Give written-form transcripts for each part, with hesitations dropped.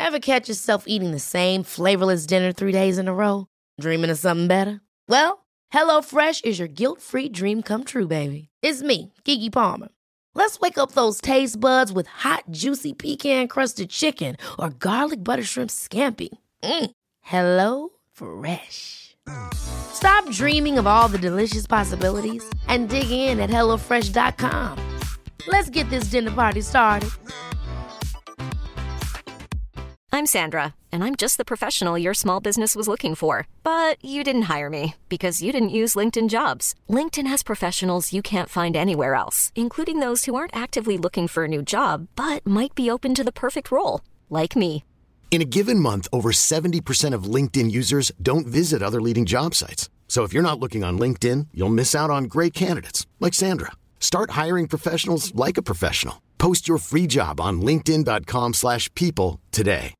Ever catch yourself eating the same flavorless dinner 3 days in a row? Dreaming of something better? Well, HelloFresh is your guilt-free dream come true, baby. It's me, Keke Palmer. Let's wake up those taste buds with hot, juicy pecan-crusted chicken or garlic butter shrimp scampi. Hello Fresh. Stop dreaming of all the delicious possibilities and dig in at HelloFresh.com. Let's get this dinner party started. I'm Sandra, and I'm just the professional your small business was looking for. But you didn't hire me because you didn't use LinkedIn Jobs. LinkedIn has professionals you can't find anywhere else, including those who aren't actively looking for a new job, but might be open to the perfect role, like me. In a given month, over 70% of LinkedIn users don't visit other leading job sites. So if you're not looking on LinkedIn, you'll miss out on great candidates like Sandra. Start hiring professionals like a professional. Post your free job on linkedin.com/people today.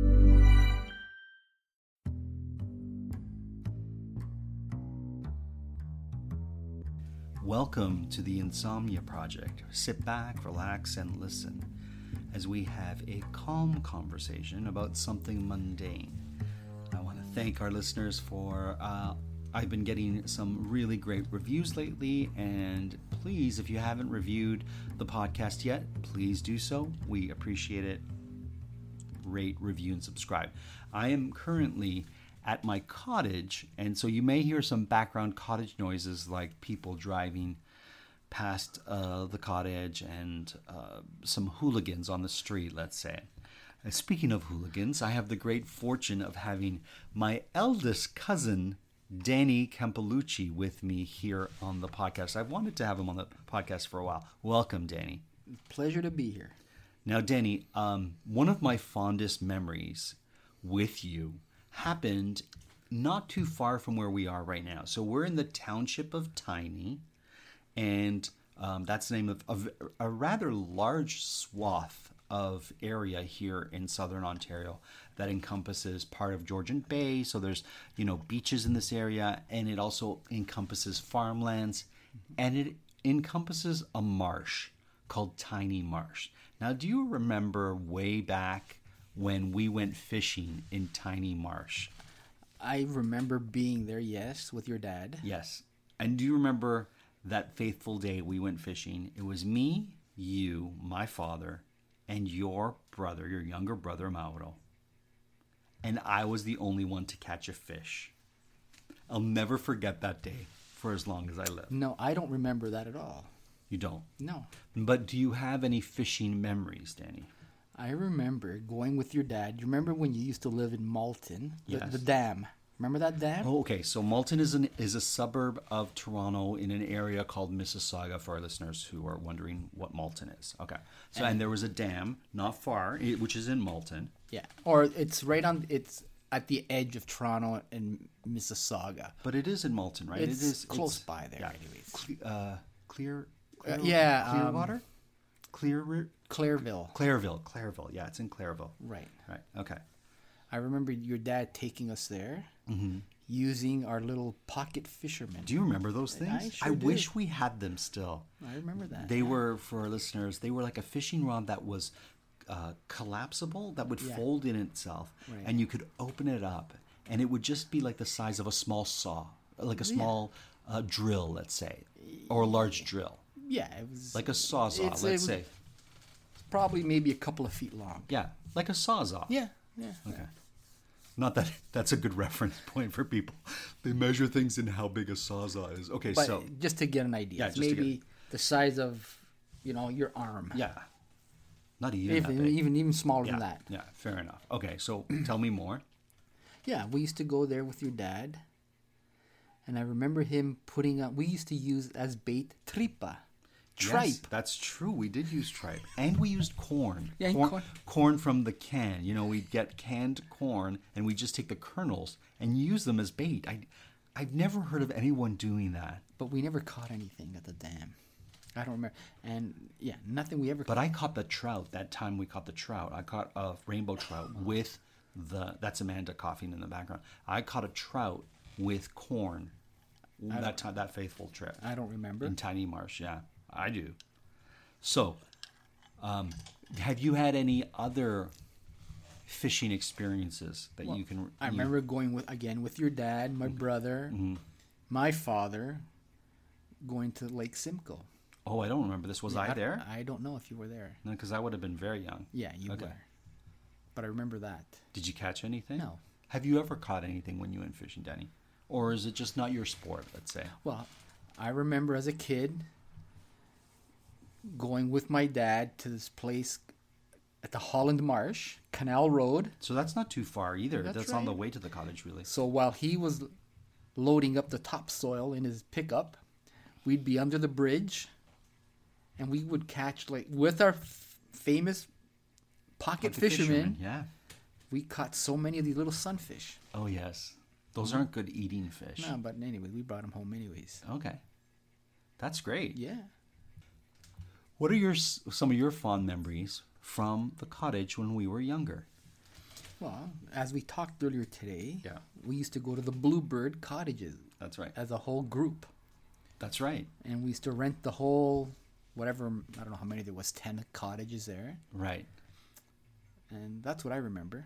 Welcome to the Insomnia Project. Sit back, relax, and listen as we have a calm conversation about something mundane. I want to thank our listeners for, I've been getting some really great reviews lately, and please, if you haven't reviewed the podcast yet, please do so. We appreciate it. Rate, review, and subscribe. I am currently at my cottage, and so you may hear some background cottage noises like people driving past the cottage and some hooligans on the street, let's say. Speaking of hooligans, I have the great fortune of having my eldest cousin, Danny Campolucci, with me here on the podcast. I've wanted to have him on the podcast for a while. Welcome, Danny. Pleasure to be here. Now, Danny, one of my fondest memories with you happened not too far from where we are right now. So we're in the township of Tiny, and that's the name of a rather large swath of area here in southern Ontario that encompasses part of Georgian Bay. So there's, beaches in this area, and it also encompasses farmlands, and it encompasses a marsh called Tiny Marsh. Now, do you remember way back when we went fishing in Tiny Marsh? I remember being there, yes, with your dad. Yes. And do you remember that faithful day we went fishing? It was me, you, my father, and your brother, your younger brother, Mauro. And I was the only one to catch a fish. I'll never forget that day for as long as I live. No, I don't remember that at all. You don't? No. But do you have any fishing memories, Danny? I remember going with your dad. You remember when you used to live in Malton? Yes. The dam. Remember that dam? Oh, okay. So Malton is a suburb of Toronto in an area called Mississauga, for our listeners who are wondering what Malton is. Okay. So and there was a dam not far, which is in Malton. Yeah. Or it's it's at the edge of Toronto and Mississauga. But it is in Malton, right? It's close by there, anyways. Clearwater? Clairville. Clairville. Yeah, it's in Clairville. Right. Okay. I remember your dad taking us there, using our little pocket fishermen. Do you remember those things? I wish we had them still. I remember that. They were, for our listeners, they were like a fishing rod that was collapsible, that would fold in itself, and you could open it up, and it would just be like the size of a small saw, like a small drill, let's say, or a large drill. Yeah, it was like a sawzall, let's say. Probably maybe a couple of feet long. Yeah, like a sawzall. Yeah. Okay. Not that that's a good reference point for people. They measure things in how big a sawzall is. Okay, but so just to get an idea, it's maybe the size of, your arm. Yeah. Not even that big. Even smaller than that. Yeah, fair enough. Okay, so tell me more. Yeah, we used to go there with your dad. And I remember him putting up, we used to use as bait tripa. Tripe. Yes, that's true. We did use tripe. And we used corn. Yeah, corn from the can. We'd get canned corn and we'd just take the kernels and use them as bait. I've never heard of anyone doing that. But we never caught anything at the dam. I don't remember. And nothing we ever caught. But I caught the trout. That time we caught the trout. I caught a rainbow trout with that's Amanda coughing in the background. I caught a trout with corn that faithful trip. I don't remember. In Tiny Marsh, yeah. I do. So, have you had any other fishing experiences that you can? I remember going with your dad, my brother, my father, going to Lake Simcoe. Oh, I don't remember this. Was I there? I don't know if you were there. No, because I would have been very young. Yeah, you were. But I remember that. Did you catch anything? No. Have you ever caught anything when you went fishing, Danny? Or is it just not your sport, let's say? Well, I remember as a kid going with my dad to this place at the Holland Marsh, Canal Road. So that's not too far either. That's on the right. way to the cottage, really. So while he was loading up the topsoil in his pickup, we'd be under the bridge, and we would catch, like, with our famous pocket fishermen. Yeah. We caught so many of these little sunfish. Oh, yes. Those aren't good eating fish. No, but anyway, we brought them home anyways. Okay. That's great. Yeah. What are some of your fond memories from the cottage when we were younger? Well, as we talked earlier today, Yeah. we used to go to the Bluebird cottages That's right. as a whole group. That's right. And we used to rent the whole, whatever, I don't know how many there was, 10 cottages there. Right. And that's what I remember.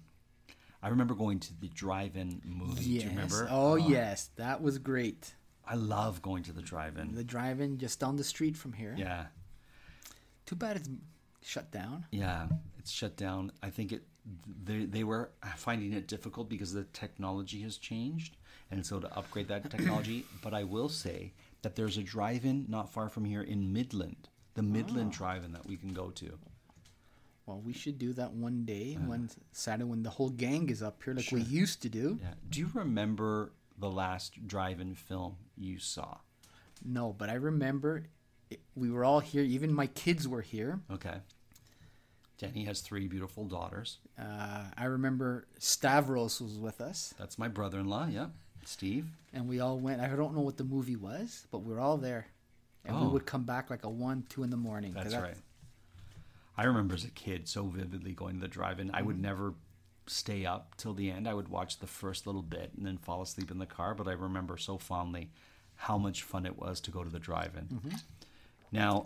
I remember going to the drive-in movie. Yes. Do you remember? Oh, yes. That was great. I love going to the drive-in. The drive-in just down the street from here. Yeah. Too bad it's shut down. Yeah. It's shut down. I think they were finding it difficult because the technology has changed. And so to upgrade that technology. But I will say that there's a drive-in not far from here in Midland. The Midland drive-in that we can go to. Well, we should do that one day, one Saturday when the whole gang is up here like we used to do. Yeah. Do you remember the last drive-in film you saw? No, but I remember we were all here. Even my kids were here. Okay. Danny has 3 beautiful daughters. I remember Stavros was with us. That's my brother-in-law, yeah. Steve. And we all went. I don't know what the movie was, but we were all there. And we would come back like 1, 2 in the morning. That's right. I remember as a kid so vividly going to the drive-in. I would never stay up till the end. I would watch the first little bit and then fall asleep in the car. But I remember so fondly how much fun it was to go to the drive-in. Now,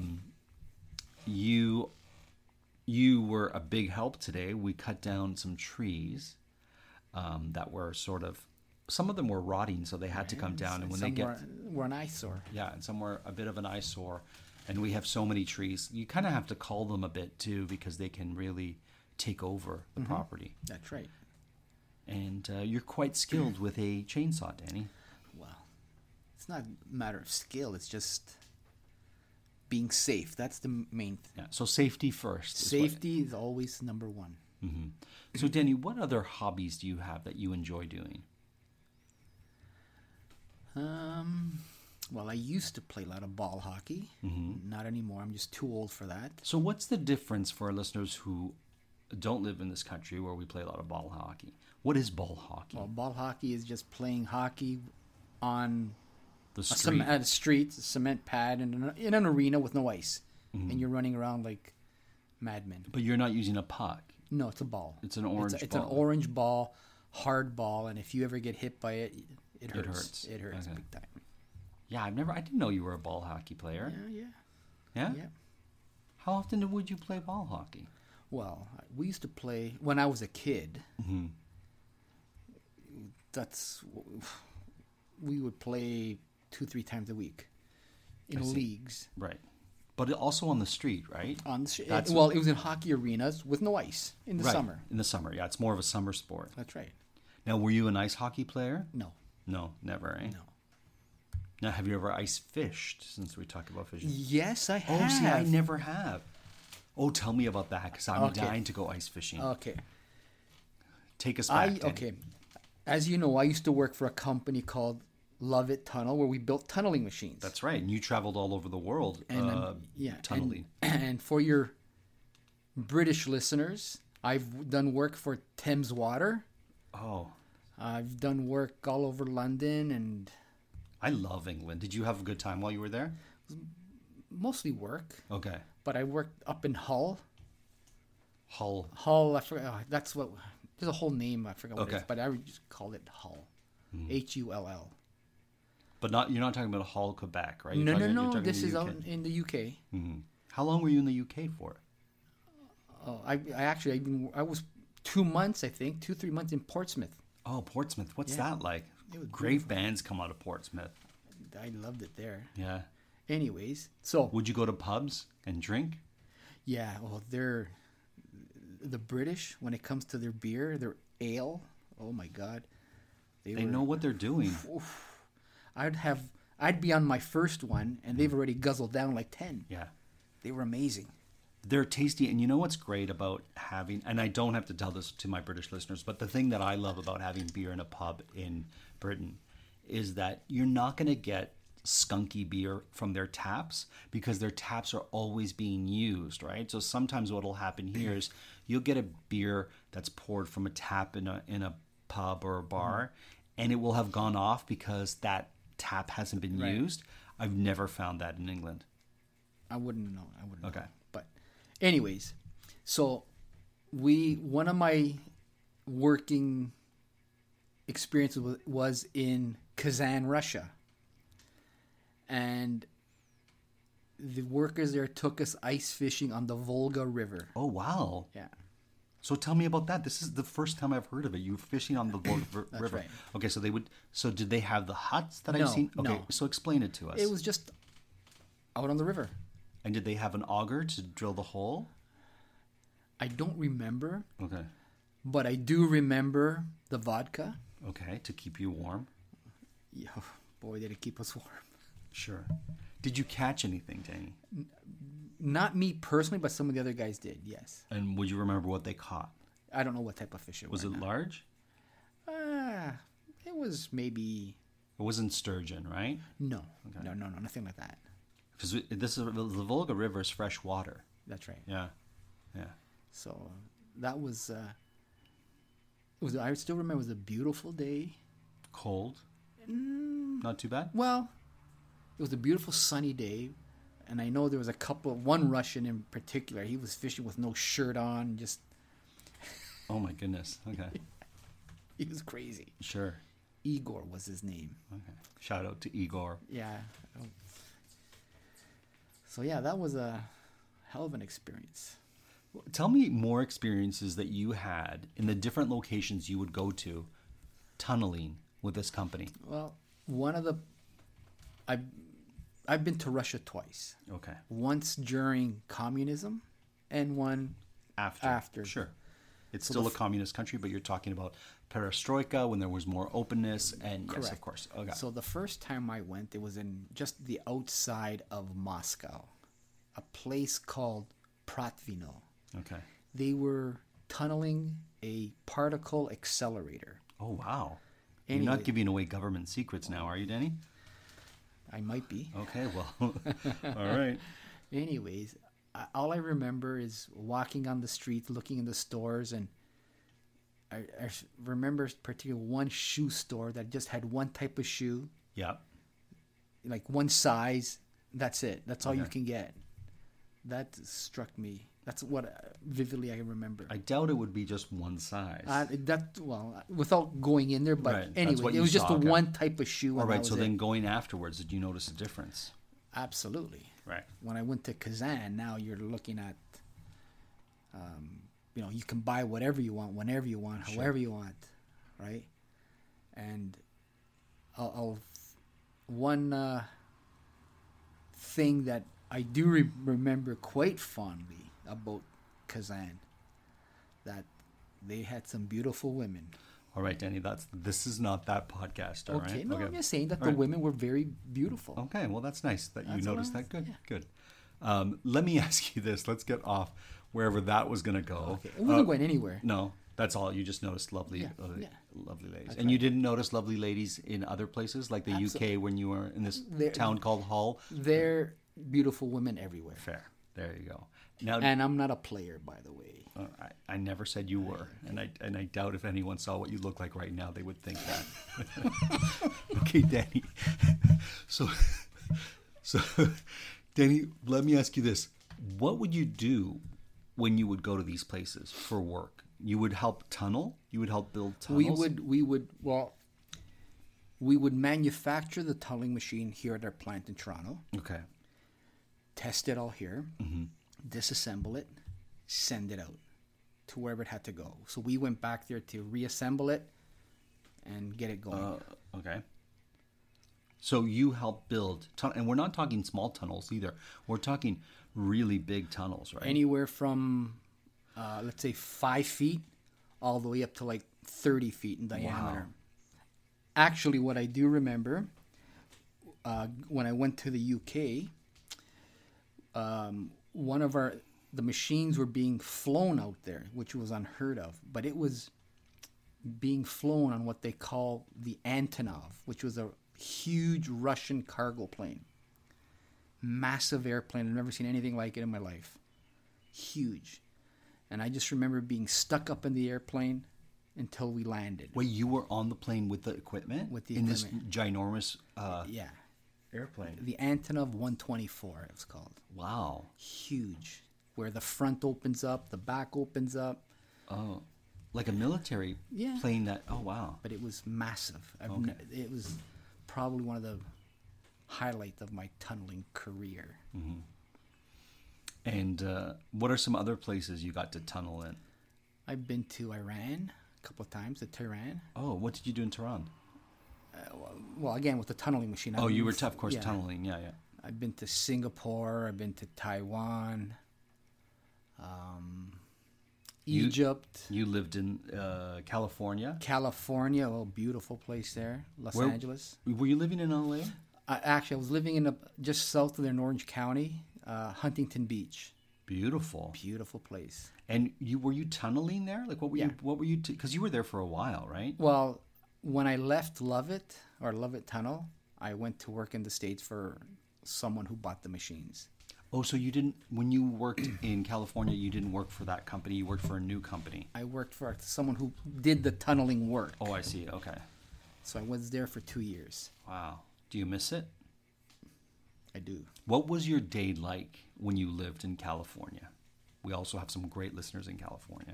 you were a big help today. We cut down some trees that were sort of, some of them were rotting, so they had to come down. And when they were an eyesore. Yeah, and some were a bit of an eyesore. And we have so many trees. You kind of have to cull them a bit too because they can really take over the property. That's right. And you're quite skilled with a chainsaw, Danny. Well, it's not a matter of skill. It's just being safe. That's the main thing. Yeah. So safety first. Safety is always number one. So, Danny, what other hobbies do you have that you enjoy doing? Well, I used to play a lot of ball hockey. Not anymore. I'm just too old for that. So what's the difference for our listeners who don't live in this country where we play a lot of ball hockey? What is ball hockey? Well, ball hockey is just playing hockey on The street. a street, a cement pad, in an arena with no ice. And you're running around like madmen. But you're not using a puck. No, it's a ball. It's an orange It's ball. an orange ball, hard ball, and if you ever get hit by it, it hurts. hurts. It hurts Okay. big time. Yeah, I didn't know you were a ball hockey player. Yeah. Yeah? Yeah. How often would you play ball hockey? Well, we used to play when I was a kid. We would play 2-3 times a week in leagues. Right. But also on the street, right? On the That's- it was in hockey arenas with no ice in the Right. summer. In the summer, yeah. It's more of a summer sport. That's right. Now, were you an ice hockey player? No, No, never, eh? no. Now, have you ever ice fished, since we talk about fishing? Yes, I have. Oh, see, I never have. Oh, tell me about that, because I'm Okay. dying to go ice fishing. Okay. Take us back, Danny. Okay. As you know, I used to work for a company called Love It Tunnel, where we built tunneling machines. That's right. And you traveled all over the world tunneling. And for your British listeners, I've done work for Thames Water. Oh, I've done work all over London and I love England. Did you have a good time while you were there? mostly work. Okay. But I worked up in Hull. Hull. Hull, I forgot. That's what. There's a whole name. I forgot what it Okay. is, but I would just call it Hull. Hull. But not you're not talking about Hull, Quebec, right? No. You're talking This the is UK. out in the UK. How long were you in the UK for? I was 2 months, I think, 2-3 months in Portsmouth. Oh, Portsmouth. What's Yeah. that like? It was Great bands come out of Portsmouth. I loved it there. Yeah. Anyways, so Would you go to pubs and drink? yeah, well, the British, when it comes to their beer, their ale, oh my God. They were- know what they're doing. I'd be on my first one, and they've already guzzled down like 10. Yeah. They were amazing. They're tasty. And you know what's great about having, and I don't have to tell this to my British listeners, but the thing that I love about having beer in a pub in Britain is that you're not going to get skunky beer from their taps because their taps are always being used, right? So sometimes what will happen here is you'll get a beer that's poured from a tap in a pub or a bar, and it will have gone off because that tap hasn't been Right. used. I've never found that in England. I wouldn't know. Okay. Know. But anyways, so one of my working experiences was in Kazan, Russia. And the workers there took us ice fishing on the Volga River. Oh, wow. Yeah. So tell me about that. This is the first time I've heard of it. You were fishing on the Volga River. right. Okay, so so did they have the huts that No, I've seen? Okay, no. so explain it to us. It was just out on the river. And did they have an auger to drill the hole? I don't remember, Okay. but I do remember the vodka. Okay, to keep you warm. Yeah, boy, did it keep us warm. Sure. Did you catch anything, Danny? Not me personally, but some of the other guys did, yes. And would you remember what they caught? I don't know what type of fish it was. Was it large? It was maybe... It wasn't sturgeon, right? No, no, nothing like that. Because the Volga River is fresh water. That's right. Yeah, yeah. So that was... I still remember it was a beautiful day. Cold? Not too bad? Well, it was a beautiful sunny day, and I know there was one Russian in particular. He was fishing with no shirt on, just Oh my goodness. Okay. he was crazy. Sure. Igor was his name. Okay. Shout out to Igor. Yeah. So yeah, that was a hell of an experience. Tell me more experiences that you had in the different locations you would go to tunneling with this company. Well, I've been to Russia twice. Okay. Once during communism, and one after. Sure. It's still a communist country, but you're talking about perestroika when there was more openness and yes, of course. Okay. So the first time I went, it was in just the outside of Moscow, a place called Pratvino. Okay. They were tunneling a particle accelerator. Oh, wow. Anyway. You're not giving away government secrets now, are you, Danny? I might be. Okay, well, all right. Anyways, all I remember is walking on the street, looking in the stores, and I remember particularly one shoe store that just had one type of shoe, Yeah. like one size. That's it. That's all you Okay. can get. That struck me. That's what vividly I remember. I doubt it would be just one size. Without going in there, but Right, that's anyway, what it you was just saw, the okay. one type of shoe. all and right, that so was then it. going afterwards, did you notice a difference? Absolutely. Right. When I went to Kazan, now you're looking at, you can buy whatever you want, whenever you want, however you want, right? And one thing that I do remember quite fondly about Kazan, that they had some beautiful women. All right, Danny, this is not that podcast, all right? Okay, no, I'm just saying that All the right. women were very beautiful. Okay, well, that's nice that you That's all noticed I- that. Good, yeah. good. Let me ask you this. Let's get off wherever that was going to go. Okay, it wasn't going anywhere. No, that's all. You just noticed lovely, Yeah. lovely ladies. That's and you right. didn't notice lovely ladies in other places, like the UK when you were in this town called Hull? They're beautiful women everywhere. Fair. There you go. Now, And I'm not a player, by the way. I never said you were, and I doubt if anyone saw what you look like right now, they would think that. Okay, Danny. So, Danny, let me ask you this: what would you do when you would go to these places for work? You would help tunnel. You would help build tunnels. We would manufacture the tunneling machine here at our plant in Toronto. Okay. Test it all here. Disassemble it. Send it out to wherever it had to go. So we went back there to reassemble it and get it going. Okay. So you helped build, and we're not talking small tunnels either. We're talking really big tunnels, right? Anywhere from, let's say, 5 feet all the way up to like 30 feet in diameter. Wow. Actually, what I do remember, when I went to the UK, one of the machines were being flown out there, which was unheard of. But it was being flown on what they call the Antonov, which was a huge Russian cargo plane. Massive airplane. I've never seen anything like it in my life. Huge. And I just remember being stuck up in the airplane until we landed. Wait, you were on the plane with the equipment? With the in equipment. this ginormous Yeah. airplane? The Antonov 124, it was called. Wow. Huge. Where the front opens up, the back opens up. Oh, like a military Yeah. plane that, oh, wow. But it was massive. Okay. It was probably one of the highlights of my tunneling career. And what are some other places you got to tunnel in? I've been to Iran a couple of times, to Tehran. Oh, what did you do in Tehran? Well, again, with the tunneling machine. Oh, I've you been were, of course, yeah. tunneling. Yeah, yeah. I've been to Singapore. I've been to Taiwan. Egypt. You lived in California? California. Oh, beautiful place there. Los Where- Angeles. Were you living in LA? Actually, I was living in just south of there in Orange County, Huntington Beach. Beautiful. Beautiful place. And were you tunneling there? Like, what were Yeah. you because you were there for a while, right? Well, when I left Lovett Tunnel, I went to work in the States for someone who bought the machines. Oh, so you didn't, when you worked in California, you didn't work for that company, you worked for a new company. I worked for someone who did the tunneling work. Oh, I see. Okay. So I was there for 2 years. Wow. Do you miss it? I do. What was your day like when you lived in California? We also have some great listeners in California.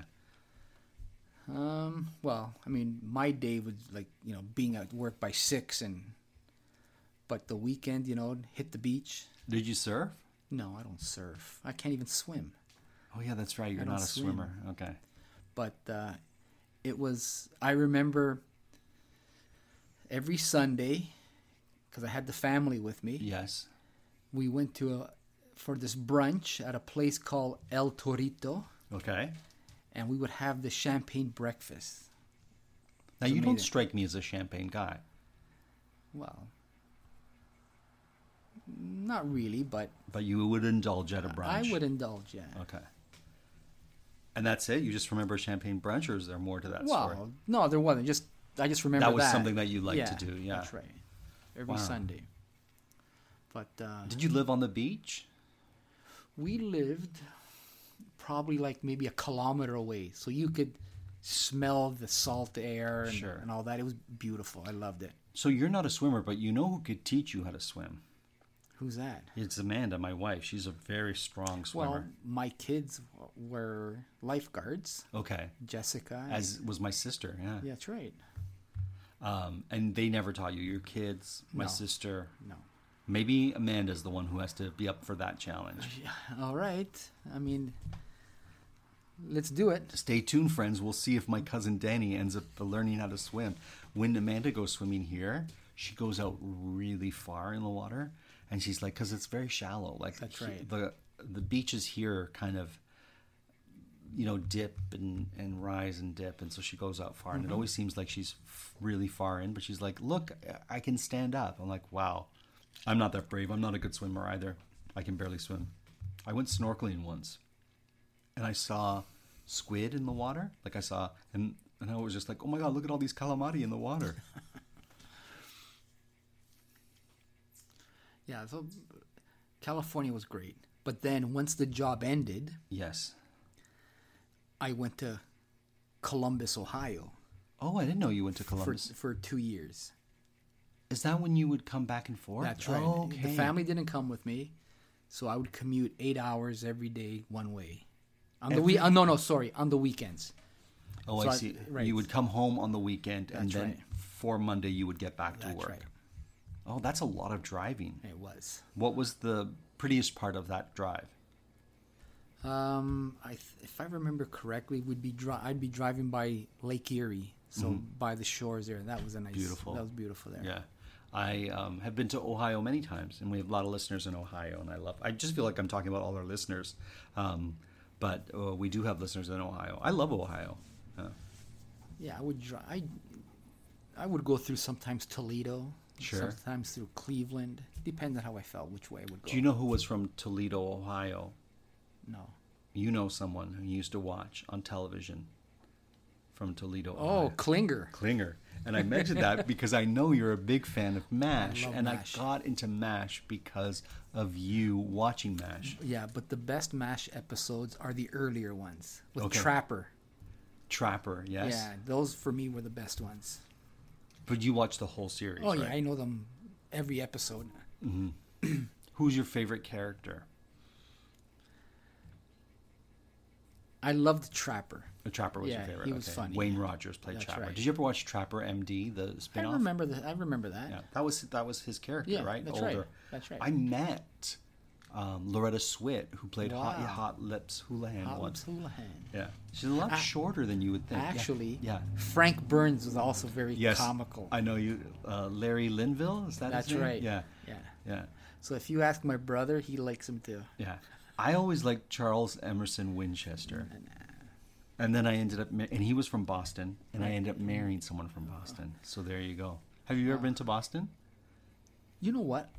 Well, I mean, my day was like, being at work by 6 but the weekend, hit the beach. Did you surf? No, I don't surf. I can't even swim. Oh, yeah, that's right. You're don't not a swim. swimmer. Okay. But I remember every Sunday, because I had the family with me, Yes. we went for this brunch at a place called El Torito, Okay. and we would have the champagne breakfast. Now, It's you don't amazing. strike me as a champagne guy. Well, not really, but But you would indulge at a brunch. I would indulge, yeah. Okay. And that's it? You just remember champagne brunch, or is there more to that story? Well, no, there wasn't. I just remember That was something that you liked to do, yeah. That's right. Every Wow. Sunday. But Did you live on the beach? we lived probably like maybe a kilometer away, so you could smell the salt air and, Sure. and all that. It was beautiful. I loved it. So you're not a swimmer, but you know who could teach you how to swim? Who's that? It's Amanda, my wife. She's a very strong swimmer. Well, my kids were lifeguards. Okay. Jessica. As was my sister, yeah. Yeah, that's right. And they never taught you. Your kids, my No. sister. No. Maybe Amanda's the one who has to be up for that challenge. All right. I mean, let's do it. Stay tuned, friends. We'll see if my cousin Danny ends up learning how to swim. When Amanda goes swimming here, she goes out really far in the water, and she's like, because it's very shallow. Like That's right. The beaches here kind of, dip and rise and dip, and so she goes out far, and it always seems like she's really far in. But she's like, look, I can stand up. I'm like, wow, I'm not that brave. I'm not a good swimmer either. I can barely swim. I went snorkeling once, and I saw squid in the water. Like I saw, and I was just like, oh my God, look at all these calamari in the water. Yeah, so California was great. But then once the job ended, Yes. I went to Columbus, Ohio Oh, I didn't know you went to Columbus. for 2 years. Is that when you would come back and forth? That's right. Oh, okay. The family didn't come with me, so I would commute 8 hours every day one way. On the on the weekends. Oh, So I see. right. You would come home on the weekend, and That's then right. for Monday you would get back to That's work. right. Oh, that's a lot of driving. It was. What was the prettiest part of that drive? If I remember correctly, I'd be driving by Lake Erie, so by the shores there. That was a nice, Beautiful. That was beautiful there. Yeah. I have been to Ohio many times, and we have a lot of listeners in Ohio, and I just feel like I'm talking about all our listeners. But we do have listeners in Ohio. I love Ohio. Yeah, I would go through sometimes Toledo, Sure. sometimes through Cleveland. Depends on how I felt, which way I would go. Do you know who was from Toledo, Ohio? No. You know someone who used to watch on television from Toledo, Oh, Ohio. Klinger. Klinger. And I mentioned that because I know you're a big fan of MASH. love And MASH. I got into MASH because of you watching MASH. Yeah, but the best MASH episodes are the earlier ones with Okay. Trapper. Trapper, yes? Yeah, those for me were the best ones. But you watched the whole series, Oh, right? yeah, I know them every episode. Who's your favorite character? I loved Trapper. The Trapper was your Yeah, favorite. he was okay. funny. Wayne Rogers played That's Trapper. right. Did you ever watch Trapper MD, the I spin-off? remember that. Yeah, that was his character, Yeah, right? that's right. That's right. I met Loretta Swit, who played Wow. Hot Lips Houlihan Hot once. Lips Houlihan. Yeah, she's a lot shorter than you would think. Yeah. Actually, Yeah. Frank Burns was also very Yes. comical. I know you. Larry Linville, is that That's his name? right. Yeah. Yeah. Yeah. So if you ask my brother, he likes him too. Yeah. I always liked Charles Emerson Winchester. And then I ended up, and he was from Boston, and I ended up marrying someone from Boston. So there you go. Have you ever been to Boston? You know what?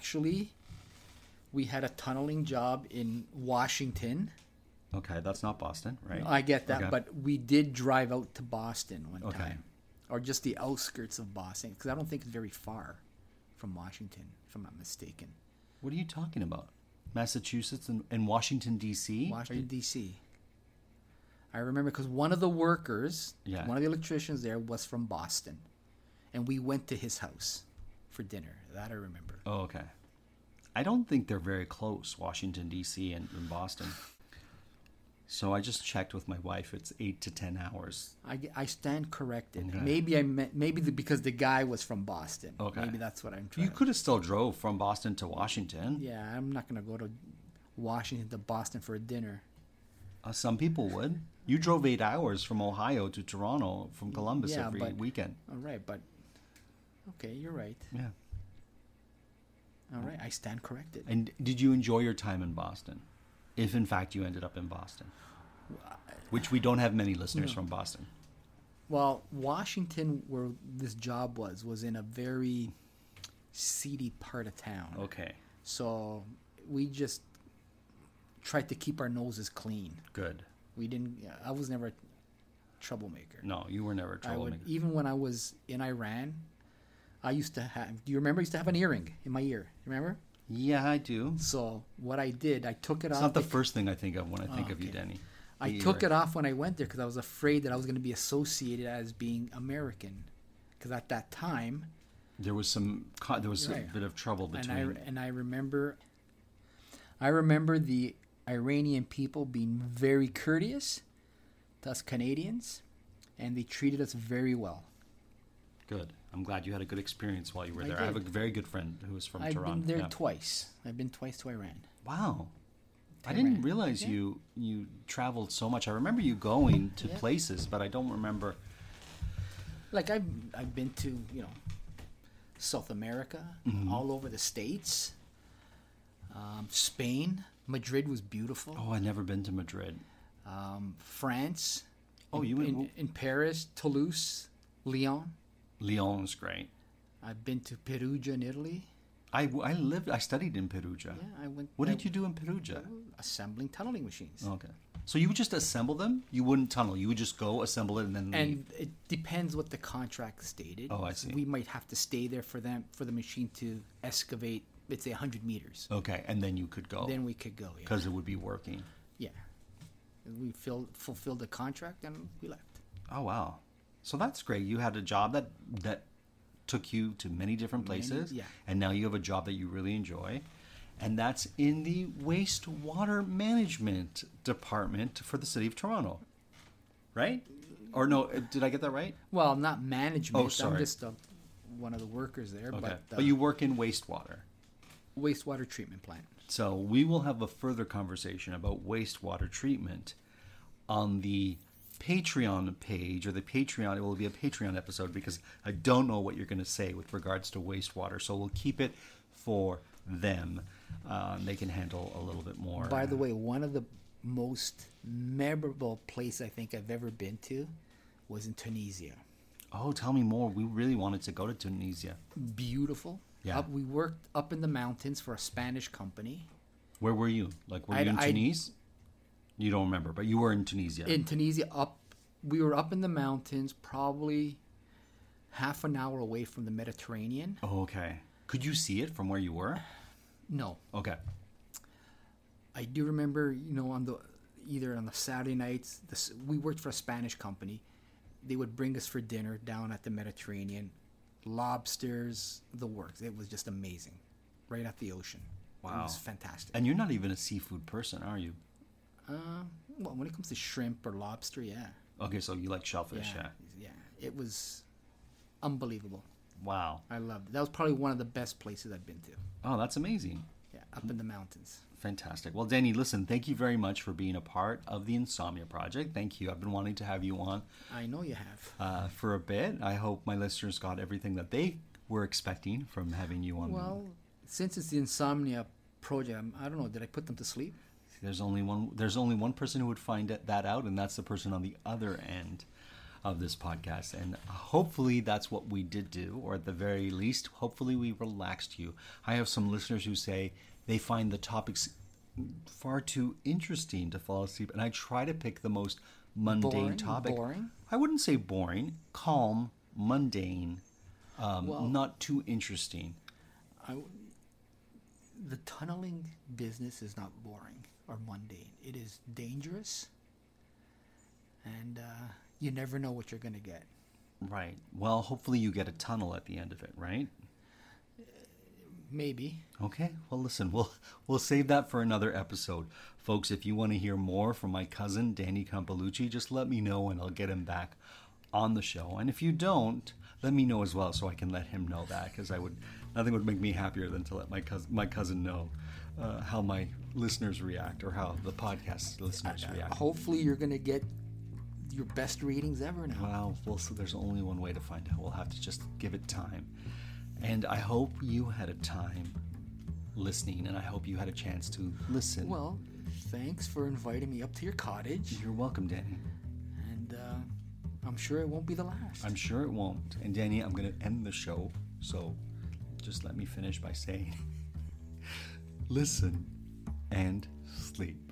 We had a tunneling job in Washington. Okay, that's not Boston, right? I get that, Okay. but we did drive out to Boston one Okay. time. Or just the outskirts of Boston, because I don't think it's very far from Washington, if I'm not mistaken. What are you talking about? Massachusetts and Washington, D.C.? Washington, D.C. I remember because one of the workers, Yeah. one of the electricians there was from Boston. And we went to his house for dinner. That I remember. Oh, okay. I don't think they're very close, Washington, D.C. and Boston. So I just checked with my wife. It's 8 to 10 hours. I stand corrected. Okay. Maybe because the guy was from Boston. Okay. Maybe that's what I'm trying You could have still drove from Boston to Washington. Yeah, I'm not going to go to Washington to Boston for a dinner. Some people would. You drove 8 hours from Ohio to Toronto from Columbus Yeah, every but- weekend. All right, but okay, you're right. Yeah. All right, I stand corrected. And did you enjoy your time in Boston? If in fact you ended up in Boston, which we don't have many listeners from Boston. Well, Washington, where this job was in a very seedy part of town. Okay, So we just tried to keep our noses clean. good. We didn't. I was never a troublemaker. No, you were never a troublemaker. Even when I was in Iran, I used to have. Do you remember? I used to have an earring in my ear. Remember? Yeah, I do. So what I did, I took it It's off. not the first thing I think of when I think of you, okay. Denny. I took it off when I went there because I was afraid that I was going to be associated as being American. Because at that time, There was a Right. bit of trouble between. and I remember the Iranian people being very courteous to us Canadians, and they treated us very well. Good. I'm glad you had a good experience while you were I there. I have a did. very good friend who is from I've Toronto. been there Yeah. twice. I've been twice to Iran. Wow. I Iran. didn't realize Yeah. you traveled so much. I remember you going to Yeah. places, but I don't remember. Like I've been to South America, Mm-hmm. all over the states, Spain. Madrid was beautiful. Oh, I've never been to Madrid. France. Oh, you went. in Paris, Toulouse, Lyon. Lyon's great. I've been to Perugia in Italy. I studied in Perugia. Yeah, I went. What did you do in Perugia? Assembling tunneling machines. Okay. So you would just assemble them? You wouldn't tunnel. You would just go assemble it and then leave. And it depends what the contract stated. Oh, I see. We might have to stay there for the machine to excavate, let's say, 100 meters. Okay, and then you could go. Then we could go. Yeah. Because it would be working. Yeah. We fulfilled the contract and we left. Oh, wow. So that's great. You had a job that took you to many different places. yeah. And now you have a job that you really enjoy. And that's in the wastewater management department for the city of Toronto. Right? Or no, did I get that right? Well, not management. Oh, sorry. I'm just one of the workers there. Okay. But But you work in wastewater. wastewater treatment plant. So we will have a further conversation about wastewater treatment on the Patreon page, or the Patreon. It will be a Patreon episode because I don't know what you're going to say with regards to wastewater. So we'll keep it for them. They can handle a little bit more. By the way, one of the most memorable place I think I've ever been to was in Tunisia. Oh, tell me more. We really wanted to go to Tunisia. Beautiful. Yeah. We worked up in the mountains for a Spanish company. Where were you? Like, were you in Tunisia? You don't remember, but you were in Tunisia. In Tunisia, we were up in the mountains, probably half an hour away from the Mediterranean. Oh, okay. Could you see it from where you were? No. Okay. I do remember, either on the Saturday nights, we worked for a Spanish company. They would bring us for dinner down at the Mediterranean. Lobsters, the works. It was just amazing. Right at the ocean. Wow. It was fantastic. And you're not even a seafood person, are you? Well, when it comes to shrimp or lobster, yeah. Okay, so you like shellfish, yeah. Yeah. It was unbelievable. Wow. I loved it. That was probably one of the best places I've been to. Oh, that's amazing. Yeah, up in the mountains. Fantastic. Well, Danny, listen, thank you very much for being a part of the Insomnia Project. Thank you. I've been wanting to have you on. I know you have. For a bit. I hope my listeners got everything that they were expecting from having you on. Well, since it's the Insomnia Project, I don't know, did I put them to sleep? There's only one person who would find that out, and that's the person on the other end of this podcast. And hopefully that's what we did do, or at the very least, hopefully we relaxed you. I have some listeners who say they find the topics far too interesting to fall asleep, and I try to pick the most mundane topic. Boring? I wouldn't say boring. Calm, mundane, not too interesting. The tunneling business is not boring or mundane. It is dangerous, and you never know what you're going to get. Right. Well, hopefully you get a tunnel at the end of it, right? Maybe. Okay. Well, listen, we'll save that for another episode. Folks, if you want to hear more from my cousin, Danny Campalucci, just let me know and I'll get him back on the show. And if you don't, let me know as well so I can let him know that, because nothing would make me happier than to let my cousin know how my listeners react, or how the podcast listeners react. Hopefully you're going to get your best readings ever now. Well, so there's only one way to find out. We'll have to just give it time. And I hope you had a time listening, and I hope you had a chance to listen. Well, thanks for inviting me up to your cottage. You're welcome, Danny. And I'm sure it won't be the last. I'm sure it won't. And Danny, I'm going to end the show, so just let me finish by saying, listen and sleep.